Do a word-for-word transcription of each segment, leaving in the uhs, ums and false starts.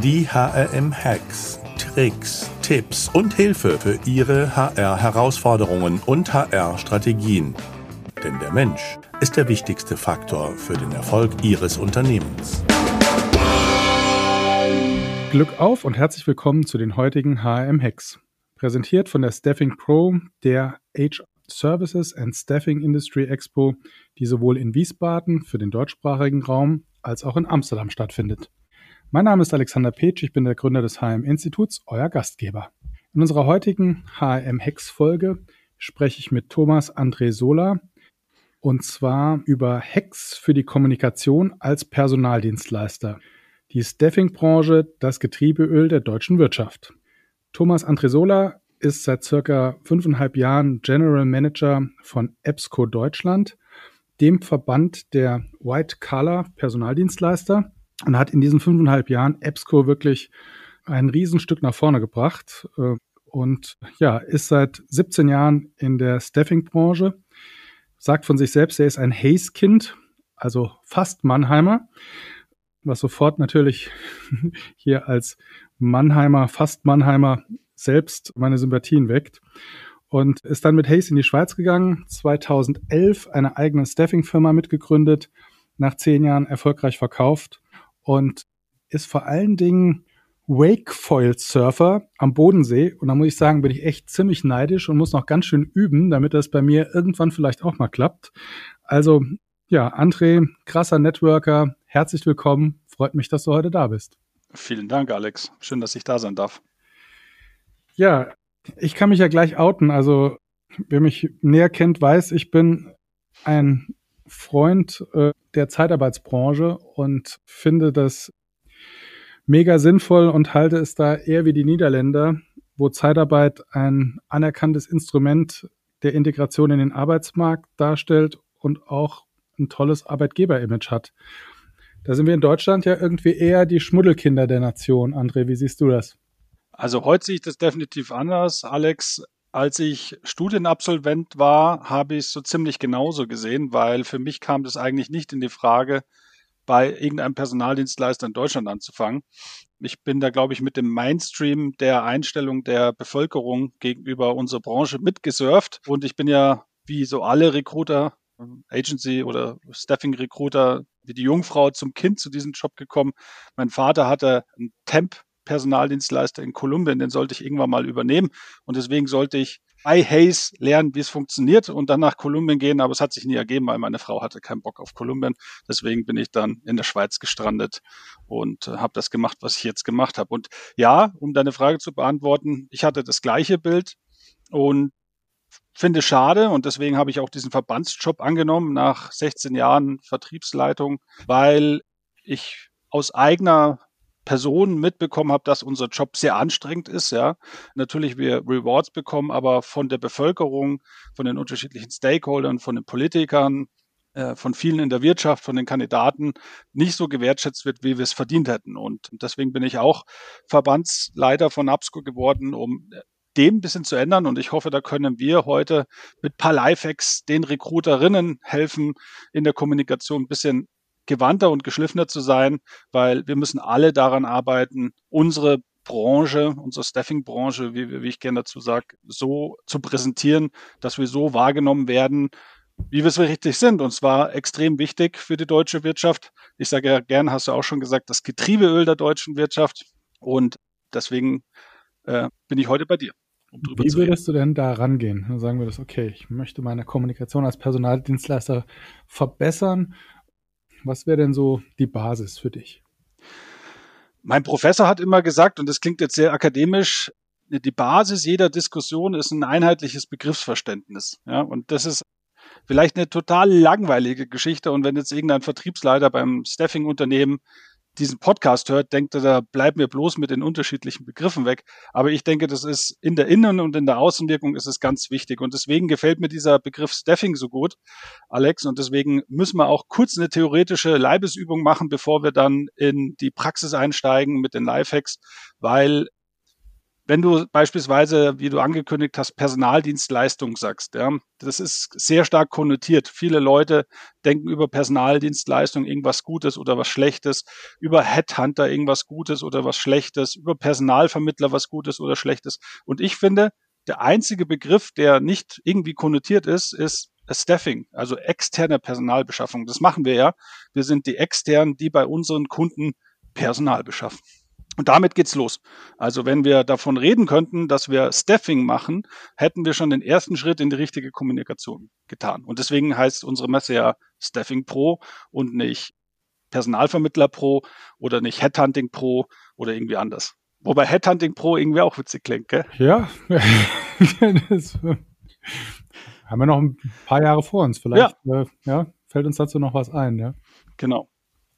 Die H R M-Hacks, Tricks, Tipps und Hilfe für Ihre H R-Herausforderungen und H R-Strategien. Denn der Mensch ist der wichtigste Faktor für den Erfolg Ihres Unternehmens. Glück auf und herzlich willkommen zu den heutigen H R M-Hacks. Präsentiert von der Staffing Pro, der H R Services and Staffing Industry Expo, die sowohl in Wiesbaden für den deutschsprachigen Raum als auch in Amsterdam stattfindet. Mein Name ist Alexander Petsch, ich bin der Gründer des H R M-Instituts, euer Gastgeber. In unserer heutigen H R M-Hacks-Folge spreche ich mit Thomas André Sola und zwar über Hacks für die Kommunikation als Personaldienstleister. Die Staffing-Branche, das Getriebeöl der deutschen Wirtschaft. Thomas André Sola ist seit circa fünfeinhalb Jahren General Manager von EBSCO Deutschland, dem Verband der White-Collar-Personaldienstleister, und hat in diesen fünfeinhalb Jahren EBSCO wirklich ein Riesenstück nach vorne gebracht und ja, ist seit siebzehn Jahren in der Staffing-Branche, sagt von sich selbst, er ist ein Hayes-Kind, also fast Mannheimer, was sofort natürlich hier als Mannheimer, fast Mannheimer selbst meine Sympathien weckt. Und ist dann mit Hayes in die Schweiz gegangen, zweitausendelf eine eigene Staffing-Firma mitgegründet, nach zehn Jahren erfolgreich verkauft und ist vor allen Dingen Wakefoil-Surfer am Bodensee. Und da muss ich sagen, bin ich echt ziemlich neidisch und muss noch ganz schön üben, damit das bei mir irgendwann vielleicht auch mal klappt. Also ja, André, krasser Networker, herzlich willkommen. Freut mich, dass du heute da bist. Vielen Dank, Alex. Schön, dass ich da sein darf. Ja, ich kann mich ja gleich outen. Also wer mich näher kennt, weiß, ich bin ein Freund äh, der Zeitarbeitsbranche und finde das mega sinnvoll und halte es da eher wie die Niederländer, wo Zeitarbeit ein anerkanntes Instrument der Integration in den Arbeitsmarkt darstellt und auch ein tolles Arbeitgeber-Image hat. Da sind wir in Deutschland ja irgendwie eher die Schmuddelkinder der Nation. André, wie siehst du das? Also heute sehe ich das definitiv anders, Alex. Als ich Studienabsolvent war, habe ich es so ziemlich genauso gesehen, weil für mich kam das eigentlich nicht in die Frage, bei irgendeinem Personaldienstleister in Deutschland anzufangen. Ich bin da, glaube ich, mit dem Mainstream der Einstellung der Bevölkerung gegenüber unserer Branche mitgesurft. Und ich bin ja, wie so alle Recruiter, Agency oder Staffing-Recruiter, wie die Jungfrau zum Kind zu diesem Job gekommen. Mein Vater hatte einen Temp Personaldienstleister in Kolumbien, den sollte ich irgendwann mal übernehmen. Und deswegen sollte ich bei Hayes lernen, wie es funktioniert und dann nach Kolumbien gehen. Aber es hat sich nie ergeben, weil meine Frau hatte keinen Bock auf Kolumbien. Deswegen bin ich dann in der Schweiz gestrandet und äh, habe das gemacht, was ich jetzt gemacht habe. Und ja, um deine Frage zu beantworten, ich hatte das gleiche Bild und finde es schade. Und deswegen habe ich auch diesen Verbandsjob angenommen nach sechzehn Jahren Vertriebsleitung, weil ich aus eigener Personen mitbekommen habe, dass unser Job sehr anstrengend ist, ja. Natürlich wir Rewards bekommen, aber von der Bevölkerung, von den unterschiedlichen Stakeholdern, von den Politikern, äh, von vielen in der Wirtschaft, von den Kandidaten nicht so gewertschätzt wird, wie wir es verdient hätten. Und deswegen bin ich auch Verbandsleiter von EBSCO geworden, um dem ein bisschen zu ändern. Und ich hoffe, da können wir heute mit ein paar Lifehacks den Recruiterinnen helfen, in der Kommunikation ein bisschen gewandter und geschliffener zu sein, weil wir müssen alle daran arbeiten, unsere Branche, unsere Staffing-Branche, wie, wie ich gerne dazu sage, so zu präsentieren, dass wir so wahrgenommen werden, wie wir es richtig sind. Und zwar extrem wichtig für die deutsche Wirtschaft. Ich sage ja gern, hast du auch schon gesagt, das Getriebeöl der deutschen Wirtschaft. Und deswegen äh, bin ich heute bei dir. Um wie würdest du denn da rangehen? Dann sagen wir das, okay, ich möchte meine Kommunikation als Personaldienstleister verbessern. Was wäre denn so die Basis für dich? Mein Professor hat immer gesagt, und das klingt jetzt sehr akademisch, die Basis jeder Diskussion ist ein einheitliches Begriffsverständnis. Ja, und das ist vielleicht eine total langweilige Geschichte. Und wenn jetzt irgendein Vertriebsleiter beim Staffing-Unternehmen diesen Podcast hört, denkt er, da bleiben wir bloß mit den unterschiedlichen Begriffen weg. Aber ich denke, das ist in der Innen- und in der Außenwirkung ist es ganz wichtig. Und deswegen gefällt mir dieser Begriff Staffing so gut, Alex. Und deswegen müssen wir auch kurz eine theoretische Leibesübung machen, bevor wir dann in die Praxis einsteigen mit den Lifehacks, weil wenn du beispielsweise, wie du angekündigt hast, Personaldienstleistung sagst, ja, das ist sehr stark konnotiert. Viele Leute denken über Personaldienstleistung irgendwas Gutes oder was Schlechtes, über Headhunter irgendwas Gutes oder was Schlechtes, über Personalvermittler was Gutes oder Schlechtes. Und ich finde, der einzige Begriff, der nicht irgendwie konnotiert ist, ist Staffing, also externe Personalbeschaffung. Das machen wir ja. Wir sind die Externen, die bei unseren Kunden Personal beschaffen. Und damit geht's los. Also wenn wir davon reden könnten, dass wir Staffing machen, hätten wir schon den ersten Schritt in die richtige Kommunikation getan. Und deswegen heißt unsere Messe ja Staffing Pro und nicht Personalvermittler Pro oder nicht Headhunting Pro oder irgendwie anders. Wobei Headhunting Pro irgendwie auch witzig klingt, gell? Ja, das haben wir noch ein paar Jahre vor uns. Vielleicht ja. Äh, ja, fällt uns dazu noch was ein. Ja? Genau.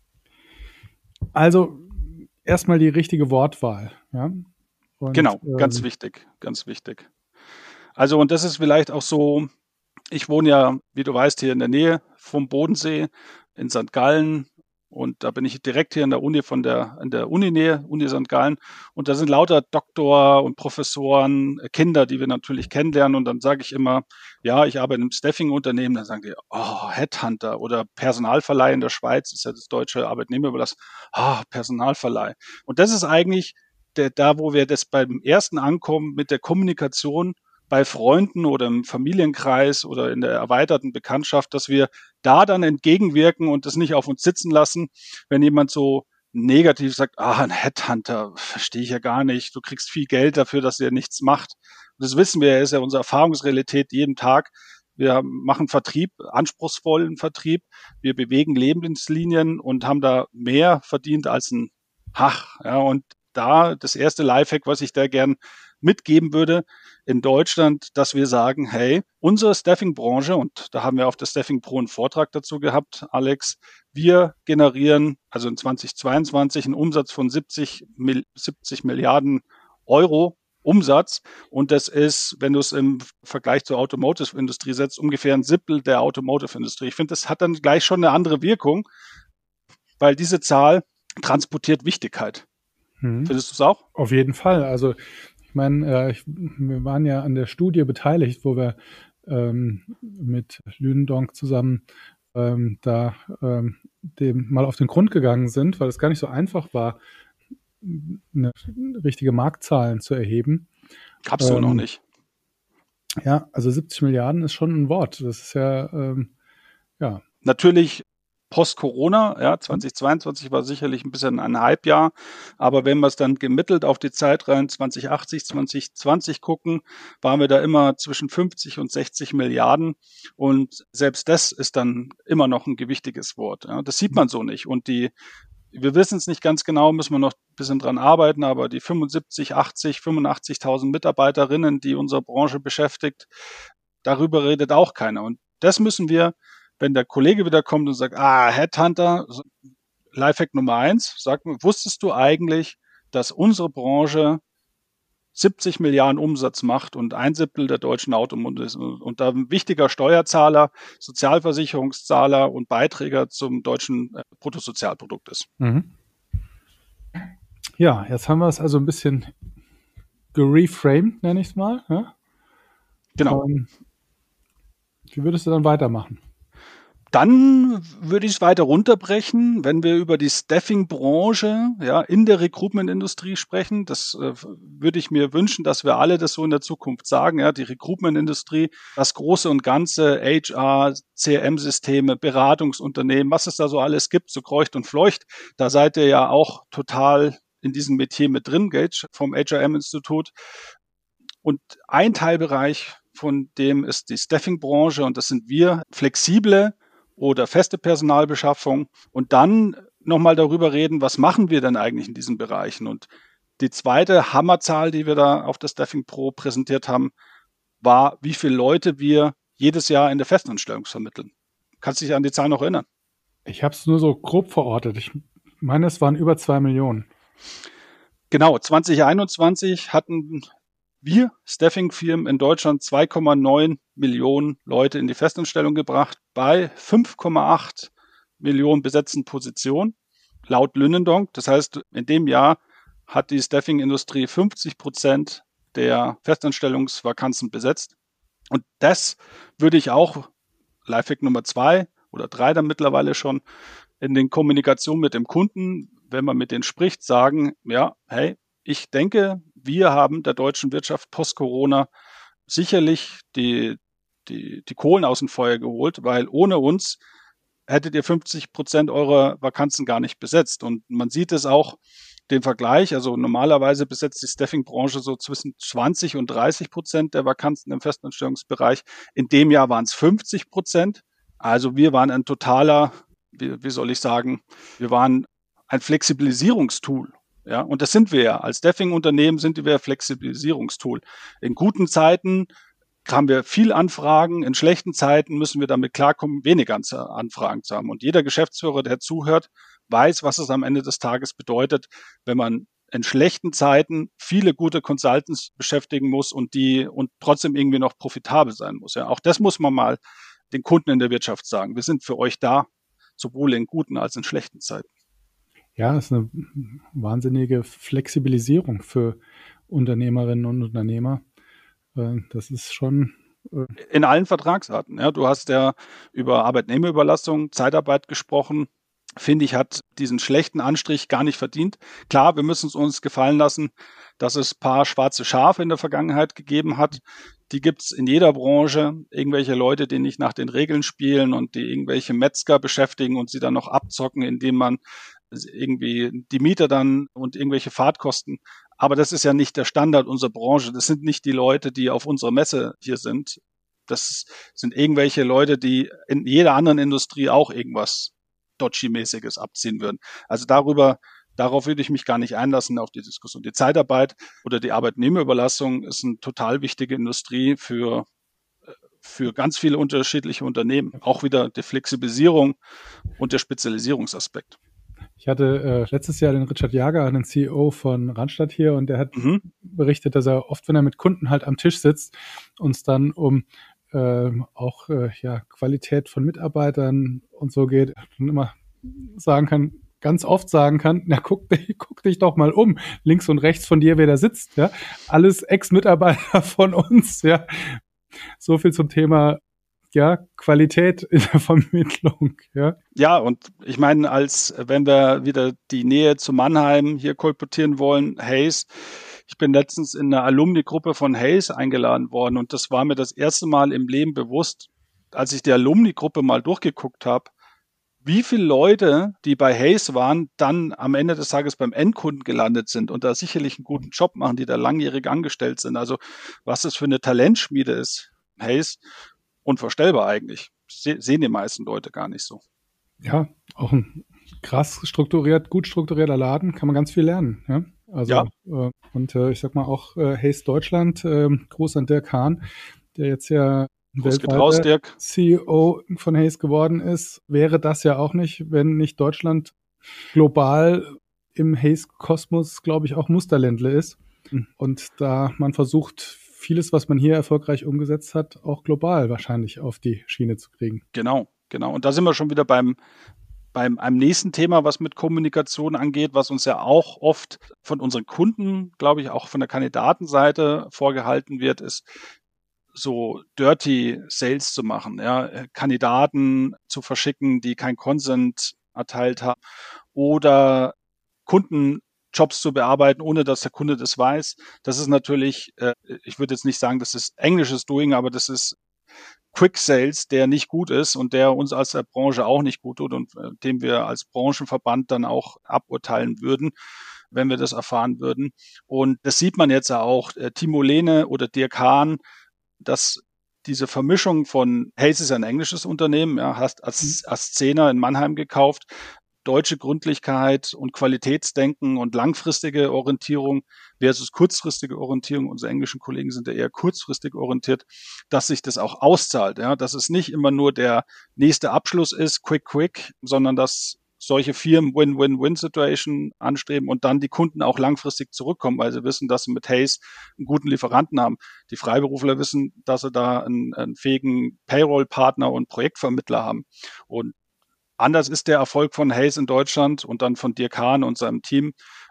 Also erstmal die richtige Wortwahl. Ja? Und, genau, ganz ähm, wichtig, ganz wichtig. Also und das ist vielleicht auch so, ich wohne ja, wie du weißt, hier in der Nähe vom Bodensee in Sankt Gallen und da bin ich direkt hier in der Uni von der, in der Uninähe, Uni Sankt Gallen und da sind lauter Doktor und Professoren, Kinder, die wir natürlich kennenlernen und dann sage ich immer, ja, ich arbeite im Staffing-Unternehmen, dann sagen die, oh, Headhunter oder Personalverleih in der Schweiz, ist ja das deutsche Arbeitnehmerüberlassung, ah, oh, Personalverleih. Und das ist eigentlich der, da, wo wir das beim ersten Ankommen mit der Kommunikation bei Freunden oder im Familienkreis oder in der erweiterten Bekanntschaft, dass wir da dann entgegenwirken und das nicht auf uns sitzen lassen, wenn jemand so negativ sagt, ah, ein Headhunter, verstehe ich ja gar nicht, du kriegst viel Geld dafür, dass er nichts macht. Das wissen wir, ist ja unsere Erfahrungsrealität jeden Tag. Wir machen Vertrieb, anspruchsvollen Vertrieb, wir bewegen Lebenslinien und haben da mehr verdient als ein Hach. Ja, und da das erste Lifehack, was ich da gern mitgeben würde in Deutschland, dass wir sagen, hey, unsere Staffing-Branche, und da haben wir auf der Staffing Pro einen Vortrag dazu gehabt, Alex, wir generieren also in zweitausendzweiundzwanzig einen Umsatz von siebzig Milliarden Euro Umsatz und das ist, wenn du es im Vergleich zur Automotive-Industrie setzt, ungefähr ein Siebtel der Automotive-Industrie. Ich finde, das hat dann gleich schon eine andere Wirkung, weil diese Zahl transportiert Wichtigkeit. Hm. Findest du es auch? Auf jeden Fall. Also ich meine, äh, ich, wir waren ja an der Studie beteiligt, wo wir ähm, mit Lünendonk zusammen ähm, da ähm, dem mal auf den Grund gegangen sind, weil es gar nicht so einfach war, eine richtige Marktzahlen zu erheben. Gab's so ähm, noch nicht. Ja, also siebzig Milliarden ist schon ein Wort. Das ist ja, ähm, ja. Natürlich Post-Corona, ja, zweitausendzweiundzwanzig war sicherlich ein bisschen ein Hype-Jahr, aber wenn wir es dann gemittelt auf die Zeitreihen zwanzig achtzig, zwanzig zwanzig gucken, waren wir da immer zwischen fünfzig und sechzig Milliarden und selbst das ist dann immer noch ein gewichtiges Wort. Ja. Das sieht man so nicht und die, wir wissen es nicht ganz genau, müssen wir noch ein bisschen dran arbeiten, aber die fünfundsiebzig, achtzig, fünfundachtzigtausend Mitarbeiterinnen, die unsere Branche beschäftigt, darüber redet auch keiner und das müssen wir, wenn der Kollege wieder kommt und sagt, ah, Headhunter, Lifehack Nummer eins, sag mir, wusstest du eigentlich, dass unsere Branche siebzig Milliarden Umsatz macht und ein Siebtel der deutschen Automobil ist und da ein wichtiger Steuerzahler, Sozialversicherungszahler und Beiträger zum deutschen Bruttosozialprodukt ist. Mhm. Ja, jetzt haben wir es also ein bisschen gereframed, nenne ich es mal. Ja? Genau. Ähm, wie würdest du dann weitermachen? Dann würde ich es weiter runterbrechen, wenn wir über die Staffing-Branche ja, in der Recruitment-Industrie sprechen. Das äh, würde ich mir wünschen, dass wir alle das so in der Zukunft sagen. Ja, die Recruitment-Industrie, das Große und Ganze, H R, C R M-Systeme, Beratungsunternehmen, was es da so alles gibt, so kreucht und fleucht. Da seid ihr ja auch total in diesem Metier mit drin, Gage, vom H R M-Institut. Und ein Teilbereich von dem ist die Staffing-Branche und das sind wir, flexible oder feste Personalbeschaffung und dann nochmal darüber reden, was machen wir denn eigentlich in diesen Bereichen? Und die zweite Hammerzahl, die wir da auf der Staffing Pro präsentiert haben, war, wie viele Leute wir jedes Jahr in der Festanstellung vermitteln. Kannst du dich an die Zahl noch erinnern? Ich habe es nur so grob verortet. Ich meine, es waren über zwei Millionen. Genau, zwanzig einundzwanzig hatten wir, Staffing-Firmen in Deutschland, zwei Komma neun Millionen Leute in die Festanstellung gebracht bei fünf Komma acht Millionen besetzten Positionen, laut Lünendonk. Das heißt, in dem Jahr hat die Staffing-Industrie fünfzig Prozent der Festanstellungsvakanzen besetzt. Und das würde ich auch, Lifehack Nummer zwei oder drei dann mittlerweile schon, in den Kommunikationen mit dem Kunden, wenn man mit denen spricht, sagen, ja, hey, ich denke, wir haben der deutschen Wirtschaft post-Corona sicherlich die, die, die Kohlen aus dem Feuer geholt, weil ohne uns hättet ihr fünfzig Prozent eurer Vakanzen gar nicht besetzt. Und man sieht es auch, den Vergleich, also normalerweise besetzt die Staffing-Branche so zwischen zwanzig und dreißig Prozent der Vakanzen im Festanstellungsbereich. In dem Jahr waren es fünfzig Prozent. Also wir waren ein totaler, wie, wie soll ich sagen, wir waren ein Flexibilisierungstool. Ja, und das sind wir ja. Als Staffing-Unternehmen sind wir ein Flexibilisierungstool. In guten Zeiten haben wir viel Anfragen, in schlechten Zeiten müssen wir damit klarkommen, weniger Anfragen zu haben. Und jeder Geschäftsführer, der zuhört, weiß, was es am Ende des Tages bedeutet, wenn man in schlechten Zeiten viele gute Consultants beschäftigen muss und die und trotzdem irgendwie noch profitabel sein muss. Ja, auch das muss man mal den Kunden in der Wirtschaft sagen. Wir sind für euch da, sowohl in guten als in schlechten Zeiten. Ja, das ist eine wahnsinnige Flexibilisierung für Unternehmerinnen und Unternehmer. Das ist schon in allen Vertragsarten. Ja, du hast ja über Arbeitnehmerüberlassung, Zeitarbeit gesprochen. Finde ich, hat diesen schlechten Anstrich gar nicht verdient. Klar, wir müssen es uns gefallen lassen, dass es ein paar schwarze Schafe in der Vergangenheit gegeben hat. Die gibt es in jeder Branche. Irgendwelche Leute, die nicht nach den Regeln spielen und die irgendwelche Metzger beschäftigen und sie dann noch abzocken, indem man irgendwie die Miete dann und irgendwelche Fahrtkosten. Aber das ist ja nicht der Standard unserer Branche. Das sind nicht die Leute, die auf unserer Messe hier sind. Das sind irgendwelche Leute, die in jeder anderen Industrie auch irgendwas Dodgy-mäßiges abziehen würden. Also darüber, darauf würde ich mich gar nicht einlassen auf die Diskussion. Die Zeitarbeit oder die Arbeitnehmerüberlassung ist eine total wichtige Industrie für, für ganz viele unterschiedliche Unternehmen. Auch wieder die Flexibilisierung und der Spezialisierungsaspekt. Ich hatte äh, letztes Jahr den Richard Jager, den C E O von Randstad hier, und der hat mhm. berichtet, dass er oft, wenn er mit Kunden halt am Tisch sitzt, uns dann um äh, auch äh, ja, Qualität von Mitarbeitern und so geht, und immer sagen kann, ganz oft sagen kann, na guck, guck dich doch mal um, links und rechts von dir, wer da sitzt, ja, alles Ex-Mitarbeiter von uns, ja. So viel zum Thema ja, Qualität in der Vermittlung, ja. Ja, und ich meine, als wenn wir wieder die Nähe zu Mannheim hier kolportieren wollen, Hays, ich bin letztens in einer Alumni-Gruppe von Hays eingeladen worden und das war mir das erste Mal im Leben bewusst, als ich die Alumni-Gruppe mal durchgeguckt habe, wie viele Leute, die bei Hays waren, dann am Ende des Tages beim Endkunden gelandet sind und da sicherlich einen guten Job machen, die da langjährig angestellt sind. Also was das für eine Talentschmiede ist, Hays, unvorstellbar eigentlich. Se- sehen die meisten Leute gar nicht so. Ja, auch ein krass strukturiert, gut strukturierter Laden, kann man ganz viel lernen. Ja? Also, ja. Äh, und äh, ich sag mal auch äh, Hays Deutschland, äh, Gruß an Dirk Hahn, der jetzt ja weltweiter C E O von Hays geworden ist, wäre das ja auch nicht, wenn nicht Deutschland global im Hays-Kosmos, glaube ich, auch Musterländle ist. Und da man versucht, vieles, was man hier erfolgreich umgesetzt hat, auch global wahrscheinlich auf die Schiene zu kriegen. Genau, genau. Und da sind wir schon wieder beim, beim einem nächsten Thema, was mit Kommunikation angeht, was uns ja auch oft von unseren Kunden, glaube ich, auch von der Kandidatenseite vorgehalten wird, ist so Dirty Sales zu machen, ja, Kandidaten zu verschicken, die kein Consent erteilt haben oder Kunden Jobs zu bearbeiten, ohne dass der Kunde das weiß. Das ist natürlich, äh, ich würde jetzt nicht sagen, das ist englisches Doing, aber das ist Quick Sales, der nicht gut ist und der uns als der Branche auch nicht gut tut und äh, dem wir als Branchenverband dann auch aburteilen würden, wenn wir das erfahren würden. Und das sieht man jetzt ja auch. Äh, Timo Lehne oder Dirk Hahn, dass diese Vermischung von, Hays ist ein englisches Unternehmen, ja, hast als Ascena in Mannheim gekauft, deutsche Gründlichkeit und Qualitätsdenken und langfristige Orientierung versus kurzfristige Orientierung. Unsere englischen Kollegen sind ja eher kurzfristig orientiert, dass sich das auch auszahlt, ja, dass es nicht immer nur der nächste Abschluss ist, quick, quick, sondern dass solche Firmen Win-Win-Win-Situation anstreben und dann die Kunden auch langfristig zurückkommen, weil sie wissen, dass sie mit Hays einen guten Lieferanten haben. Die Freiberufler wissen, dass sie da einen, einen fähigen Payroll-Partner und Projektvermittler haben. Und anders ist der Erfolg von Hays in Deutschland und dann von Dirk Hahn und seinem Team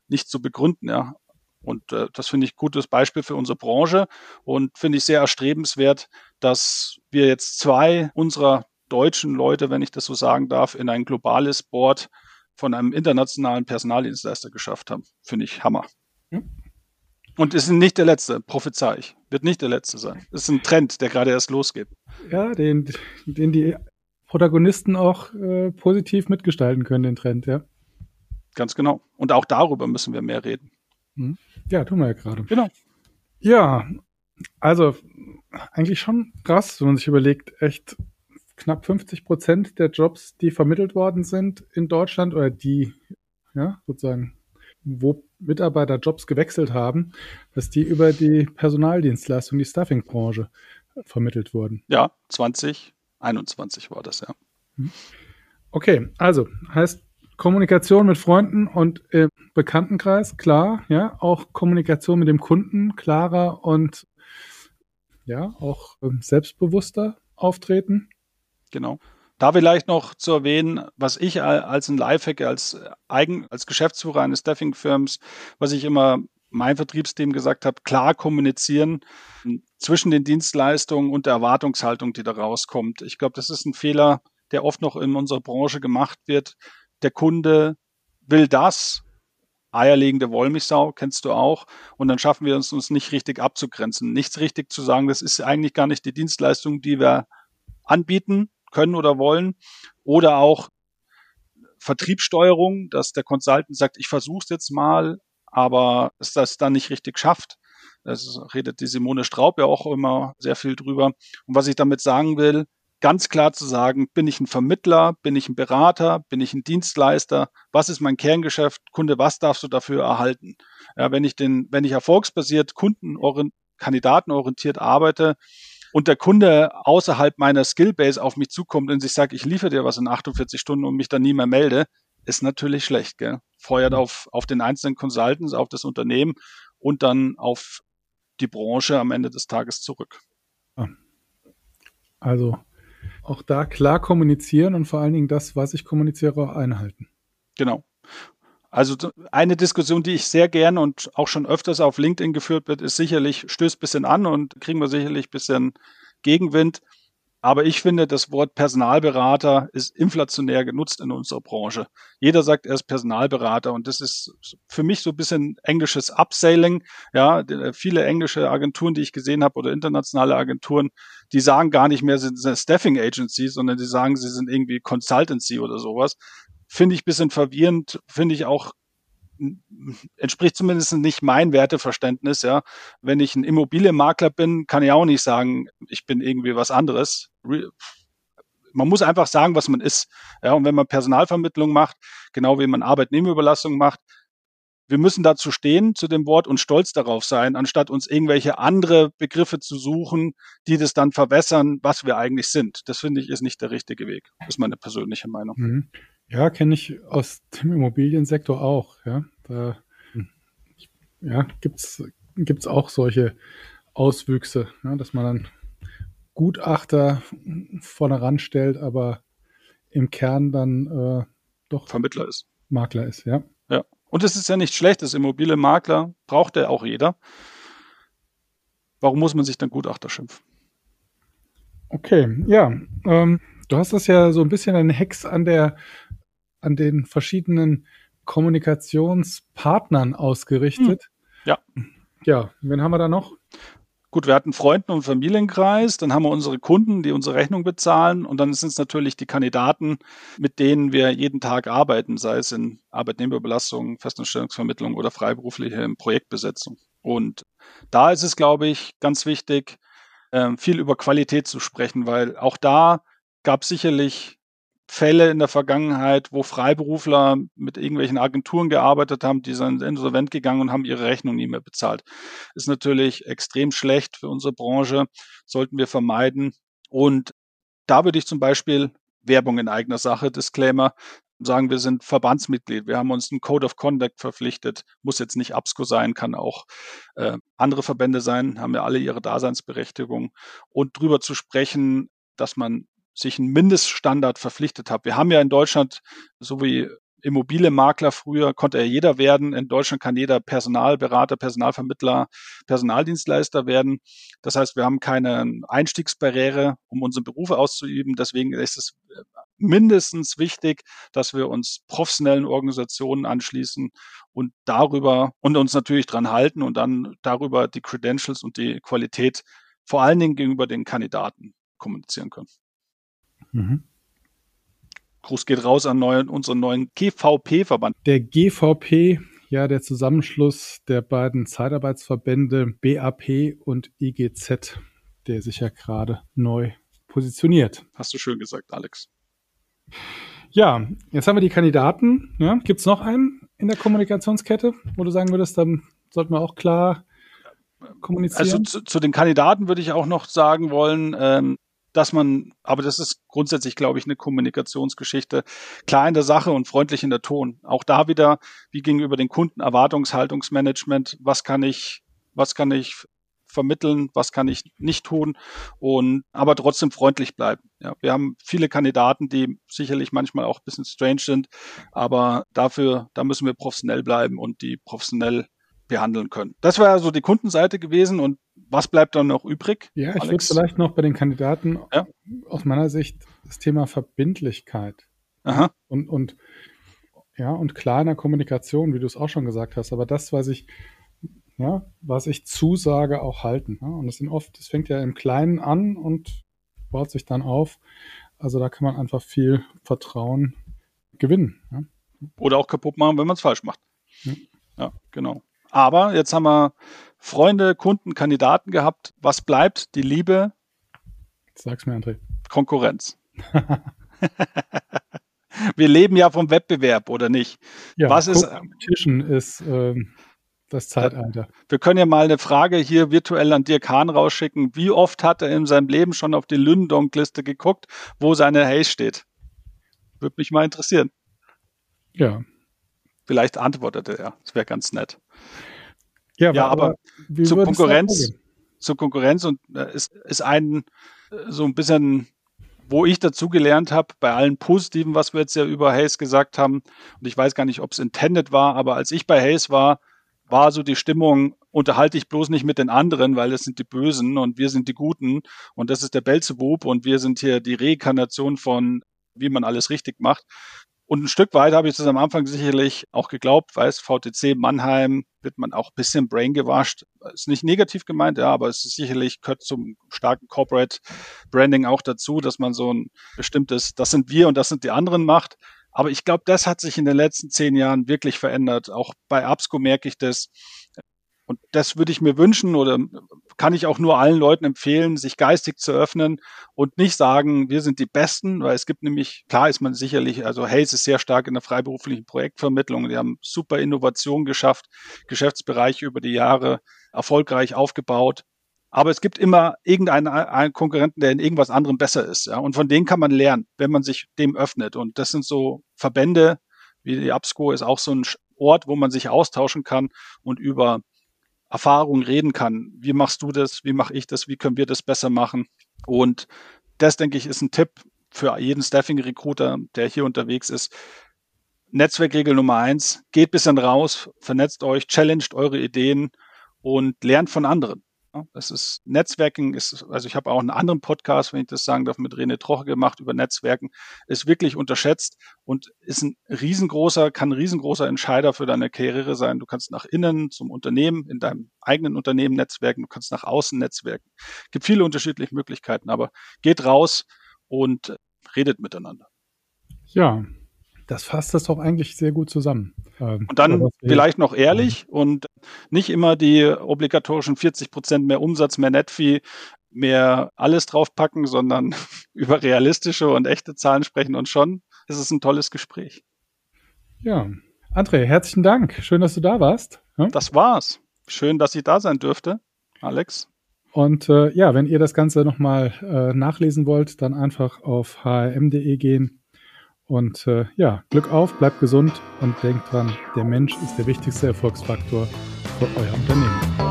nicht zu begründen, ja. Und äh, das finde ich ein gutes Beispiel für unsere Branche und finde ich sehr erstrebenswert, dass wir jetzt zwei unserer deutschen Leute, wenn ich das so sagen darf, in ein globales Board von einem internationalen Personaldienstleister geschafft haben. Finde ich Hammer. Hm? Und ist nicht der letzte, prophezei ich. Wird nicht der letzte sein. Das ist ein Trend, der gerade erst losgeht. Ja, den, den die Protagonisten auch äh, positiv mitgestalten können, den Trend, ja. Ganz genau. Und auch darüber müssen wir mehr reden. Ja, tun wir ja gerade. Genau. Ja, also eigentlich schon krass, wenn man sich überlegt, echt knapp fünfzig Prozent der Jobs, die vermittelt worden sind in Deutschland oder die, ja, sozusagen, wo Mitarbeiter Jobs gewechselt haben, dass die über die Personaldienstleistung, die Staffing-Branche vermittelt wurden. Ja, zwanzig einundzwanzig war das, ja. Okay, also heißt Kommunikation mit Freunden und im Bekanntenkreis, klar, ja, auch Kommunikation mit dem Kunden, klarer und ja, auch ähm, selbstbewusster auftreten. Genau. Da vielleicht noch zu erwähnen, was ich als ein Lifehack, als Eigen, als Geschäftsführer eines Staffing-Firms, was ich immer meinem Vertriebsteam gesagt habe, klar kommunizieren zwischen den Dienstleistungen und der Erwartungshaltung, die da rauskommt. Ich glaube, das ist ein Fehler, der oft noch in unserer Branche gemacht wird. Der Kunde will das, eierlegende Wollmilchsau, kennst du auch, und dann schaffen wir uns, uns nicht richtig abzugrenzen, nichts richtig zu sagen, das ist eigentlich gar nicht die Dienstleistung, die wir anbieten können oder wollen, oder auch Vertriebssteuerung, dass der Consultant sagt, ich versuche es jetzt mal, aber es das dann nicht richtig schafft. Das redet die Simone Straub ja auch immer sehr viel drüber. Und was ich damit sagen will, ganz klar zu sagen, bin ich ein Vermittler, bin ich ein Berater, bin ich ein Dienstleister, was ist mein Kerngeschäft, Kunde, was darfst du dafür erhalten? Ja, wenn ich den, wenn ich erfolgsbasiert, kundenorientiert, kandidatenorientiert arbeite und der Kunde außerhalb meiner Skillbase auf mich zukommt und ich sage, ich liefere dir was in achtundvierzig Stunden und mich dann nie mehr melde, ist natürlich schlecht, gell? Feuert auf, auf den einzelnen Consultants, auf das Unternehmen und dann auf die Branche am Ende des Tages zurück. Also auch da klar kommunizieren und vor allen Dingen das, was ich kommuniziere, auch einhalten. Genau. Also eine Diskussion, die ich sehr gerne und auch schon öfters auf LinkedIn geführt wird, ist sicherlich, stößt ein bisschen an und kriegen wir sicherlich ein bisschen Gegenwind. Aber ich finde, das Wort Personalberater ist inflationär genutzt in unserer Branche. Jeder sagt, er ist Personalberater und das ist für mich so ein bisschen englisches Upselling. Ja, viele englische Agenturen, die ich gesehen habe oder internationale Agenturen, die sagen gar nicht mehr, sie sind eine Staffing Agency, sondern die sagen, sie sind irgendwie Consultancy oder sowas. Finde ich ein bisschen verwirrend, finde ich auch, entspricht zumindest nicht mein Werteverständnis, ja. Wenn ich ein Immobilienmakler bin, kann ich auch nicht sagen, ich bin irgendwie was anderes. Man muss einfach sagen, was man ist. Ja, und wenn man Personalvermittlung macht, genau wie man Arbeitnehmerüberlassung macht, wir müssen dazu stehen, zu dem Wort und stolz darauf sein, anstatt uns irgendwelche andere Begriffe zu suchen, die das dann verwässern, was wir eigentlich sind. Das finde ich ist nicht der richtige Weg. Das ist meine persönliche Meinung. Mhm. Ja, kenne ich aus dem Immobiliensektor auch. Ja, da ja, gibt's gibt's auch solche Auswüchse, ja, dass man dann Gutachter vorne ranstellt, aber im Kern dann äh, doch Vermittler ist. Makler ist, ja. Ja. Und es ist ja nicht schlecht, das Immobilienmakler braucht ja auch jeder. Warum muss man sich dann Gutachter schimpfen? Okay, ja. Ähm, du hast das ja so ein bisschen einen Hex an der an den verschiedenen Kommunikationspartnern ausgerichtet. Hm. Ja. Ja, wen haben wir da noch? Gut, wir hatten Freunden- und Familienkreis, dann haben wir unsere Kunden, die unsere Rechnung bezahlen und dann sind es natürlich die Kandidaten, mit denen wir jeden Tag arbeiten, sei es in Arbeitnehmerbelastung, Festanstellungsvermittlung oder freiberufliche Projektbesetzung. Und da ist es, glaube ich, ganz wichtig, viel über Qualität zu sprechen, weil auch da gab es sicherlich Fälle in der Vergangenheit, wo Freiberufler mit irgendwelchen Agenturen gearbeitet haben, die sind insolvent gegangen und haben ihre Rechnung nie mehr bezahlt. Ist natürlich extrem schlecht für unsere Branche, sollten wir vermeiden. Und da würde ich zum Beispiel Werbung in eigener Sache, Disclaimer, sagen, wir sind Verbandsmitglied, wir haben uns einen Code of Conduct verpflichtet, muss jetzt nicht ABSCO sein, kann auch äh, andere Verbände sein, haben ja alle ihre Daseinsberechtigung. Und drüber zu sprechen, dass man sich einen Mindeststandard verpflichtet hat. Wir haben ja in Deutschland, so wie Immobilienmakler früher, konnte ja jeder werden. In Deutschland kann jeder Personalberater, Personalvermittler, Personaldienstleister werden. Das heißt, wir haben keine Einstiegsbarriere, um unsere Berufe auszuüben. Deswegen ist es mindestens wichtig, dass wir uns professionellen Organisationen anschließen und darüber und uns natürlich dran halten und dann darüber die Credentials und die Qualität vor allen Dingen gegenüber den Kandidaten kommunizieren können. Mhm. Gruß geht raus an neuen, unseren neuen G V P-Verband. Der G V P, ja, der Zusammenschluss der beiden Zeitarbeitsverbände B A P und I G Z, der sich ja gerade neu positioniert. Hast du schön gesagt, Alex. Ja, jetzt haben wir die Kandidaten. Ja, gibt es noch einen in der Kommunikationskette, wo du sagen würdest, dann sollten wir auch klar kommunizieren? Also zu, zu den Kandidaten würde ich auch noch sagen wollen, ähm, dass man, aber das ist grundsätzlich, glaube ich, eine Kommunikationsgeschichte, klar in der Sache und freundlich in der Ton. Auch da wieder, wie gegenüber den Kunden, Erwartungshaltungsmanagement, was kann ich, was kann ich vermitteln, was kann ich nicht tun und aber trotzdem freundlich bleiben. Ja, wir haben viele Kandidaten, die sicherlich manchmal auch ein bisschen strange sind, aber dafür, da müssen wir professionell bleiben und die professionell behandeln können. Das war also die Kundenseite gewesen und was bleibt dann noch übrig? Ja, ich würde vielleicht noch bei den Kandidaten ja? aus meiner Sicht das Thema Verbindlichkeit Aha. und und ja und klar in der Kommunikation, wie du es auch schon gesagt hast, aber das, was ich ja, was ich zusage, auch halten. Ja? Und das sind oft, das fängt ja im Kleinen an und baut sich dann auf. Also da kann man einfach viel Vertrauen gewinnen. Ja? Oder auch kaputt machen, wenn man es falsch macht. Ja. Ja, genau. Aber jetzt haben wir Freunde, Kunden, Kandidaten gehabt. Was bleibt? Die Liebe? Sag's mir, André. Konkurrenz. Wir leben ja vom Wettbewerb, oder nicht? Ja, was ist Competition ist ähm, das Zeitalter. Wir können ja mal eine Frage hier virtuell an Dirk Hahn rausschicken. Wie oft hat er in seinem Leben schon auf die Lünendonk-Liste geguckt, wo seine Haze steht? Würde mich mal interessieren. Ja. Vielleicht antwortet er. Das wäre ganz nett. Ja, ja aber, aber zur Konkurrenz, zur Konkurrenz und äh, ist, ist ein äh, so ein bisschen, wo ich dazu gelernt habe, bei allen Positiven, was wir jetzt ja über Haze gesagt haben, und ich weiß gar nicht, ob es intended war, aber als ich bei Haze war, war so die Stimmung, unterhalte ich bloß nicht mit den anderen, weil das sind die Bösen und wir sind die Guten und das ist der Belzebub und wir sind hier die Reinkarnation von, wie man alles richtig macht. Und ein Stück weit habe ich das am Anfang sicherlich auch geglaubt, weiß, V T C Mannheim wird man auch ein bisschen brain gewascht. Ist nicht negativ gemeint, ja, aber es ist sicherlich, gehört zum starken Corporate Branding auch dazu, dass man so ein bestimmtes, das sind wir und das sind die anderen macht. Aber ich glaube, das hat sich in den letzten zehn Jahren wirklich verändert. Auch bei Absco merke ich das. Und das würde ich mir wünschen oder kann ich auch nur allen Leuten empfehlen, sich geistig zu öffnen und nicht sagen, wir sind die Besten, weil es gibt nämlich, klar ist man sicherlich, also Haze ist sehr stark in der freiberuflichen Projektvermittlung. Die haben super Innovation geschafft, Geschäftsbereiche über die Jahre erfolgreich aufgebaut. Aber es gibt immer irgendeinen einen Konkurrenten, der in irgendwas anderem besser ist. Ja? Und von denen kann man lernen, wenn man sich dem öffnet. Und das sind so Verbände, wie die Absco ist auch so ein Ort, wo man sich austauschen kann und über Erfahrung reden kann. Wie machst du das? Wie mache ich das? Wie können wir das besser machen? Und das, denke ich, ist ein Tipp für jeden Staffing-Recruiter, der hier unterwegs ist. Netzwerkregel Nummer eins, geht ein bisschen raus, vernetzt euch, challenged eure Ideen und lernt von anderen. Das ist Netzwerken, ist, also ich habe auch einen anderen Podcast, wenn ich das sagen darf, mit René Troche gemacht über Netzwerken, ist wirklich unterschätzt und ist ein riesengroßer, kann ein riesengroßer Entscheider für deine Karriere sein. Du kannst nach innen zum Unternehmen, in deinem eigenen Unternehmen netzwerken, du kannst nach außen netzwerken. Es gibt viele unterschiedliche Möglichkeiten, aber geht raus und redet miteinander. Ja, das fasst das doch eigentlich sehr gut zusammen. Und dann vielleicht noch ehrlich und nicht immer die obligatorischen vierzig Prozent mehr Umsatz, mehr Netfee, mehr alles draufpacken, sondern über realistische und echte Zahlen sprechen und schon ist es ein tolles Gespräch. Ja, André, herzlichen Dank. Schön, dass du da warst. Ja? Das war's. Schön, dass ich da sein dürfte, Alex. Und äh, ja, wenn ihr das Ganze nochmal äh, nachlesen wollt, dann einfach auf h r m punkt d e gehen. Und äh, ja, Glück auf, bleibt gesund und denkt dran, der Mensch ist der wichtigste Erfolgsfaktor für euer Unternehmen.